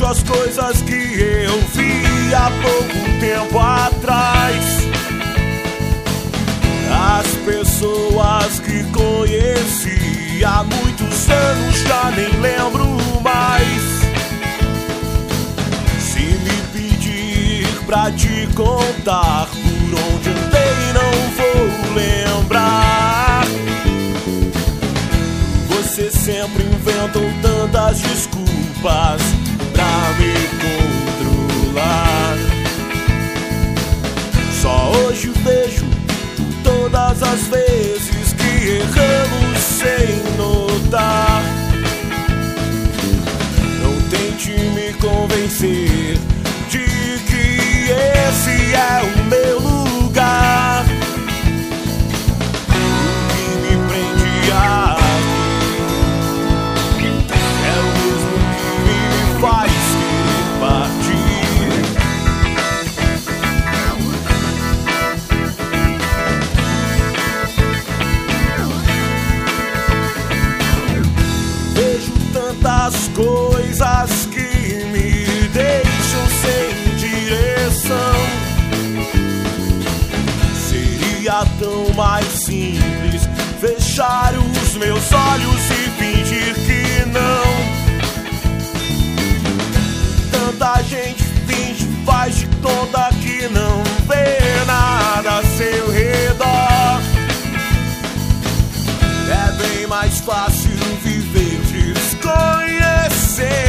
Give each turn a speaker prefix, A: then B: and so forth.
A: vejo as coisas que eu vi há pouco tempo atrás, as pessoas que conheci há muitos anos já nem lembro mais. Se me pedir pra te contar por onde andei, não vou lembrar. Você sempre inventou tantas desculpas pra me controlar. Só hoje vejo todas as vezes que erramos sem notar. Não tente me convencer de que esse é o meu lugar. O que me prende aqui é o mesmo que me faz querer partir. Vejo tantas coisas que me deixam sem direção. Seria tão mais simples fechar os meus olhos e fingir que não. Tanta gente finge, faz de conta que não vê nada a seu redor. É bem mais fácil viver desconhecendo.